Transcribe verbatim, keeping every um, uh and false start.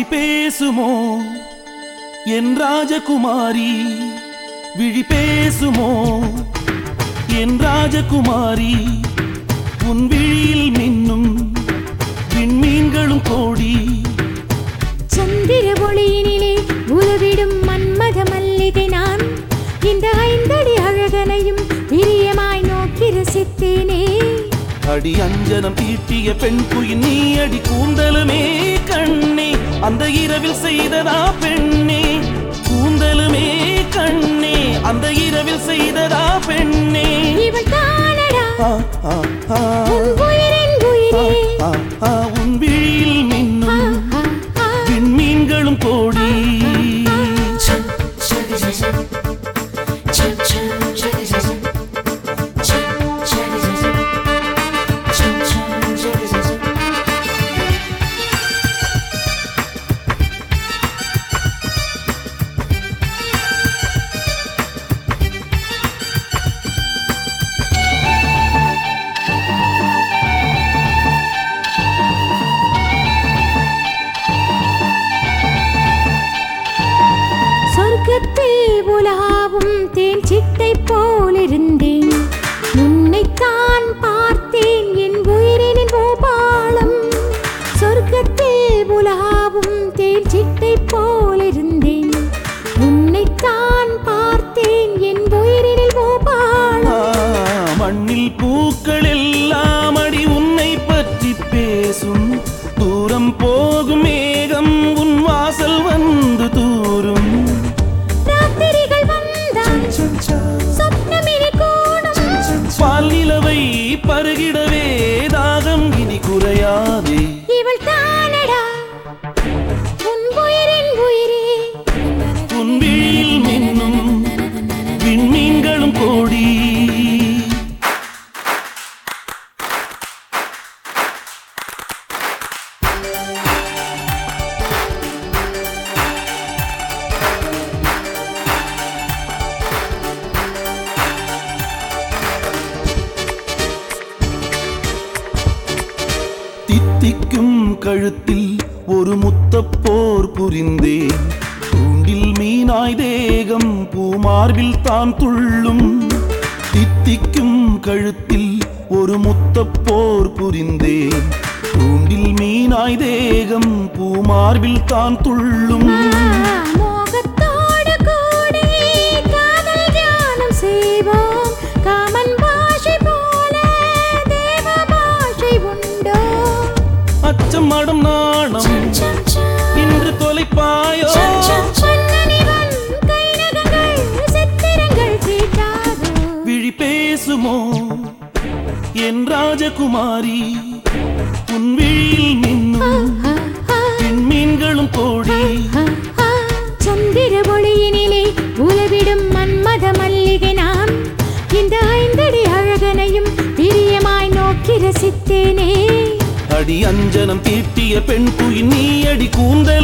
விழி பேசுமோ என் ராஜகுமாரி, விழி பேசுமோ என் ராஜகுமாரி, உன் விழியில் மின்னும் விண்மீன்களும் கோடி. சந்திர ஒளியினிலே உலவிடும் மன்மத மல்லிகை நான், இந்த ஐந்தடி அழகனையும் பிரியமாய் நோக்கி ரசித்தேனே. அடி அஞ்சனம் தீட்டிய பெண் குயின் நீ அடி கூந்தலுமே கண்ணே, அந்த இரவில் செய்ததா பெண்ணே, கூந்தலுமே கண்ணே, அந்த இரவில் செய்ததா பெண்ணே. இவள் தானடா உன் உயிரின் உயிரே, உன் விழியில் மின்னும் விண்மீன்களும் கோடி. சொர்க்கத்தில் உலாவும் தேன் சிட்டை போலிருந்தேன், உன்னைத்தான் பார்த்தேன் என் உயிரினின் பூபாலம். சொர்க்கத்தில் உலாவும் தேன் சிட்டை போலிருந்தேன், உன்னைத்தான் பார்த்தேன் என் உயிரினில் பூபாலம். மண்ணில் பூக்கள் எல்லாம் அடி உன்னை பற்றி பேசும், தூரம் போகும் மேகம் உன் வாசல் வந்து தூரும். ராத்திரிகள் வந்தால் சொப்னமினி கூடும், பால் நிலவை பருகிடவே தாகம் இனி குறையாதே. இவள் தானடா உன் உயிரின் உயிரே, உன் விழியில் மின்னும் விண்மீன்களும் கோடி. தித்திக்கும் கழுத்தில் ஒரு முத்தப்போர் புரிந்தேன், தூண்டில் மீனாய் தேகம் பூமார்பில் தான் துள்ளும். தித்திக்கும் கழுத்தில் ஒரு முத்தப்போர் புரிந்தேன், தூண்டில் மீனாய் தேகம் பூமார்பில் தான் துள்ளும். மோகத்தோடு கூடி காதல் தியானம் செய்வோம், காமன் பாஷை போல தேவ பாஷை உண்டோ. அச்சம் மடம் நாணம் இன்று தொலைப்பாயோ, விழி பேசுமோ என் ராஜகுமாரி, உன் விழியில் மின்னும் விண்மீன்களும் கோடி. சந்திர ஒளியினிலே உலவிடும் மன்மத மல்லிகை நான், இந்த ஐந்தடி அழகனையும் பிரியமாய் நோக்கி ரசித்தேனே. அடி அஞ்சனம் தீட்டிய பெண் குயின் நீ அடி கூந்தல்